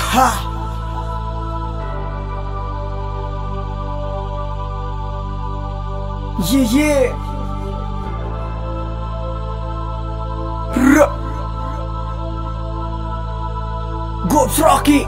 हा ये Goats Rocky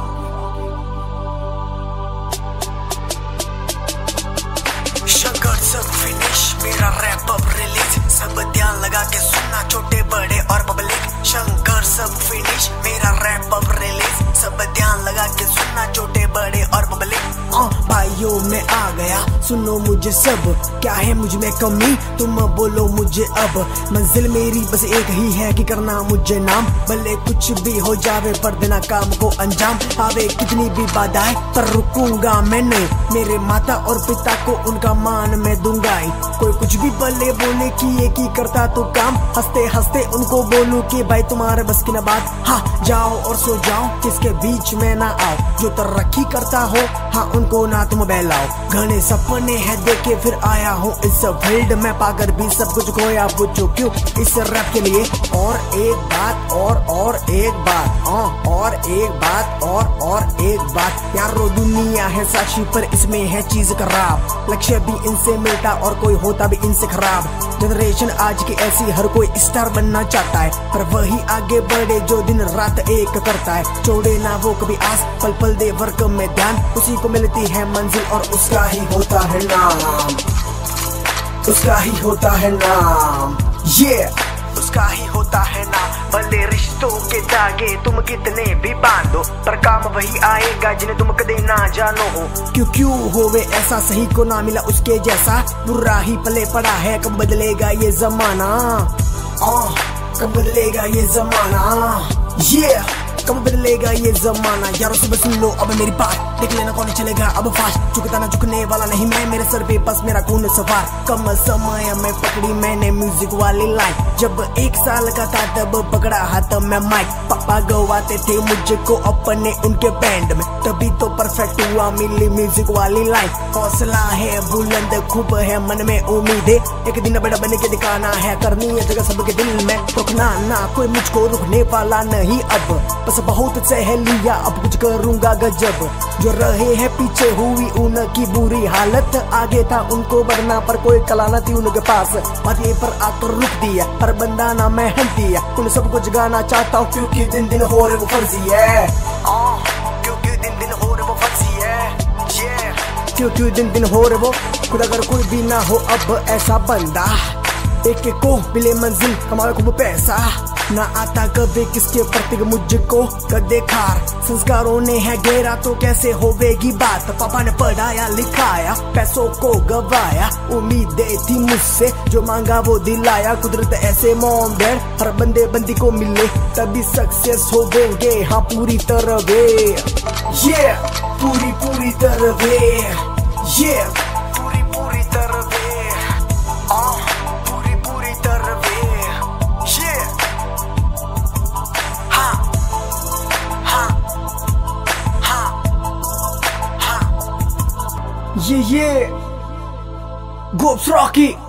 Shankar सब फिनिश मेरा रैप अब रिलीज सब ध्यान लगा के सुनना छोटे बड़े और पब्लिक शंकर सब फिनिश मेरा रैप अब रिलीज सब ध्यान लगा के सुनना छोटे बड़े और पब्लिक भाइयों मैं आ गया सुनो मुझे सब क्या है मुझ में कमी तुम बोलो मुझे अब मंजिल मेरी बस एक ही है कि करना मुझे नाम भले कुछ भी हो जावे पर देना काम को अंजाम आवे कितनी भी बाधाएं पर रुकूंगा मैं नहीं मेरे माता और पिता को उनका मान मैं दूंगा ही कोई कुछ भी भले बोले कि ये की करता तो काम हंसते हंसते उनको बोलूं कि भाई तुम्हारे बस की न बात हाँ जाओ और सो जाओ किसके बीच में ना आओ जो तरक्की करता हो हाँ उनको ना तुम बहलाओ घने सपने हैं देखे फिर आया हूँ इस फील्ड में पाकर भी सब कुछ खोया पूछो क्यों इस रैप के लिए और एक बात और एक बात और एक बात और एक बात यारो दुनिया है साक्षी पर इसमें है चीज खराब लक्ष्य भी इनसे मिलता और कोई होता भी इनसे खराब जनरेशन आज की ऐसी हर कोई स्टार बनना चाहता है पर वही आगे बढ़े जो दिन रात एक करता है छोड़े ना वो कभी आस पल पल दे वर्क में ध्यान उसी को मिलती है मंजिल और उसका ही होता है नाम उसका ही होता है नाम ये उसका ही होता है नाम भले रिश्तों के धागे तुम कितने भी बांधो पर काम वही आएगा जिन्हें तुम कदे ना जानो हो क्यों होवे ऐसा सही को ना मिला उसके जैसा बुरा ही पले पड़ा है कब बदलेगा ये जमाना कब बदलेगा ये जमाना ये कब बदलेगा ये जमाना यारों सुबह सुन लो अब मेरी बात देख लेना कौन चलेगा अब फास्ट झुकता ना झुकने वाला नहीं मैं मेरे सर पे बस मेरा खून सवार कम समय में पकड़ी मैंने म्यूजिक वाली लाइन जब 1 साल का था तब पकड़ा हाथ में माइक पापा गवाते थे मुझको अपने उनके बैंड में तभी तो परफेक्ट हुआ मिली म्यूजिक वाली लाइन हौसला है बुलंद खूब है मन में उम्मीद है एक दिन बड़ा बन के दिखाना है करनी है जगह सबके दिल में रुकना ना कोई मुझको रुकने वाला नहीं अब बस बहुत सहेलिया अब कुछ करूंगा गजब जो रहे हैं पीछे हुई उनकी बुरी हालत आगे था उनको बढ़ना पर कोई कला न थी उनके पास बातें पर आकर रुक दिया पर बंदा ना मेहनत दिया उन सबको जगाना चाहता हूँ क्योंकि दिन दिन हो रहे वो फर्जी है क्योंकि दिन दिन हो रहे वो फर्जी है क्योंकि दिन दिन हो रहे वो खुद अगर कोई भी ना हो अब ऐसा बंदा एक को मिले मंजिल कमाए खूब पैसा ना आता कभी किसके प्रति मुझको कदे खार संस्कारों ने है घेरा तो कैसे होवेगी बात पापा ने पढ़ाया लिखाया पैसों को गवाया उम्मीदें थी मुझसे जो मांगा वो दिलाया कुदरत ऐसे मॉम डैड हर बंदे बंदी को मिले तभी सक्सेस हो देंगे हाँ पूरी तरह वे ये पूरी तरह वे ये पूरी तरह वे ये Goats Rocky